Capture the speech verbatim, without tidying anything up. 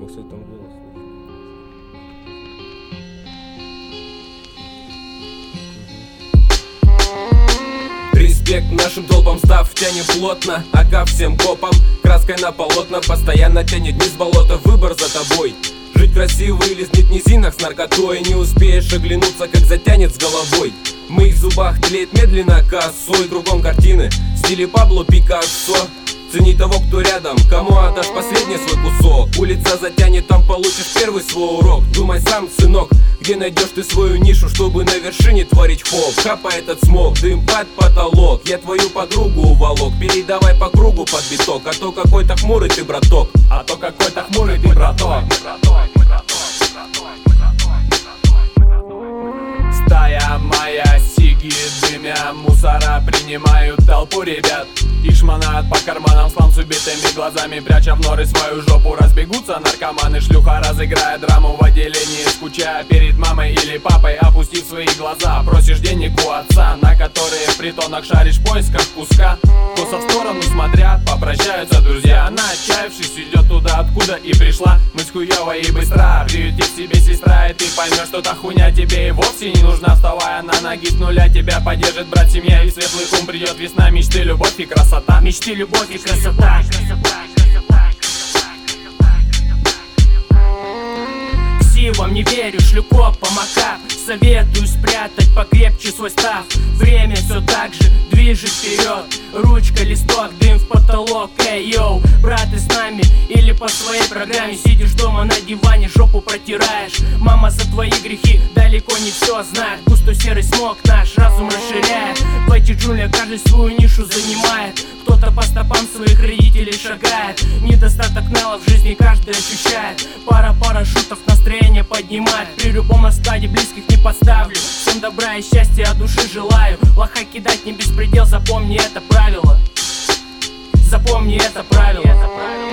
Ну, кстати, там голос. Респект нашим толпам, став тянет плотно, ага всем копам, краской на полотна, постоянно тянет вниз болото, выбор за тобой. Жить красиво или сбить в низинах с наркотой, не успеешь оглянуться, как затянет с головой. В моих зубах тлеет медленно косой, кругом картины в стиле Пабло Пикассо. Цени того, кто рядом, кому отдашь последний свой кусок. Улица затянет, там получишь первый свой урок. Думай сам, сынок, где найдешь ты свою нишу, чтобы на вершине творить хоп. Хапай этот смог, дым под потолок. Я твою подругу уволок, передавай по кругу под биток. А то какой-то хмурый ты, браток. А то какой-то хмурый ты, браток. Стая моя, сиги дымя, мусора принимают толпу ребят. И шмонают по карманам слам с убитыми глазами, пряча в норы свою жопу. Разбегутся наркоманы, шлюха разыграя драму в отделении, скучая перед мамой или папой, опустив свои глаза. Просишь денег у отца, на которые в притонах шаришь в поисках куска. Косо в сторону смотря, попрощаются друзья. Она, отчаявшись, идет туда, откуда и пришла. Мысль хуёва и быстра, приютив себе сестра, и ты поймешь, что та хуйня тебе и вовсе не нужна. Вставая на ноги с нуля, тебя поддержит брат, семья и светлый ум. Придет весна, мечты, любовь и красота. Мечты, любовь и красота. Сивам не верю, шлюков помока. Советую спрятать покрепче свой став. Время все так же движет вперед. Ручка, листок, дым в потолок. Эй, йоу, брат, ты с нами или по своей программе? Сидишь дома на диване, жопу протираешь. Мама за твои грехи далеко не все знает. Густой серый смог наш разум расширяет. В этих джунглях каждый свою нишу занимает. Кто-то по стопам своих родителей шагает. Недостаток нелла в жизни каждый ощущает. Пара парашютов настроение поднимает. При любом раскладе близких не подставлю. Всем добра и счастья от души желаю. Лоха кидать не беспредел, запомни это правило. Запомни это правило.